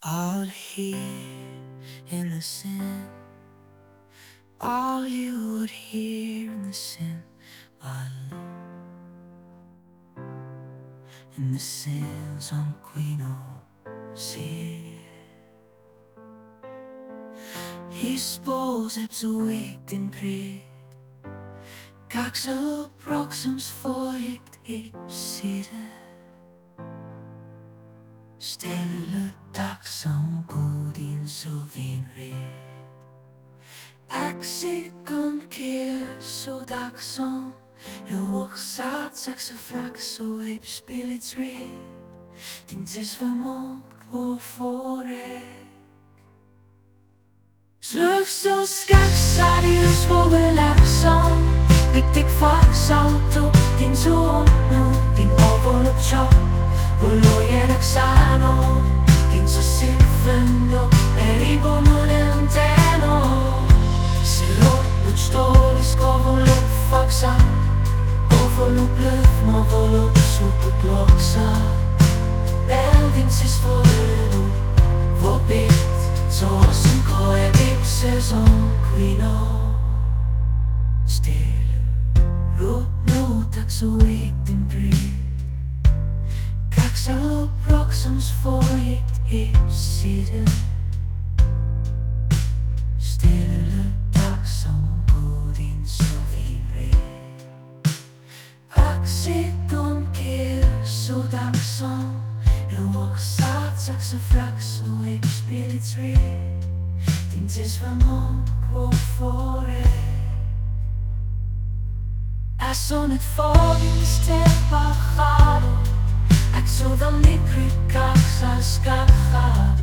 Out here in the sin, all you would hear in the sin, in the sins on Queen O'Sea. Hisspås in pre, kak så proxems forjekt I sitte. Stille dagsam Gudin souvenir. Aksikon keer så dagsam, jo zat seks vlak så heb spirits re. Din tis vermont voor Slug så skak sadius voor relaxam. Viktig faksalto din zon nu din overloop chop. Voglio sano, din så silfendo, eribo nulenteno. Se lo sto scovo faxa, overloop bluf, ma volop super bloksa. Bel din sis volenu, vobit, zoals een koe sezon quino. Stil, roep no tak zo ik din brie. Zo proxems forjekt I sitte. Stille dagsam Gudin souvenir. Aksikon keer så dagsam, jo zat seks vlak så ik spirits re. Din tis vermont voor son het volgende step agado. Zo dan ik kaks als kaka.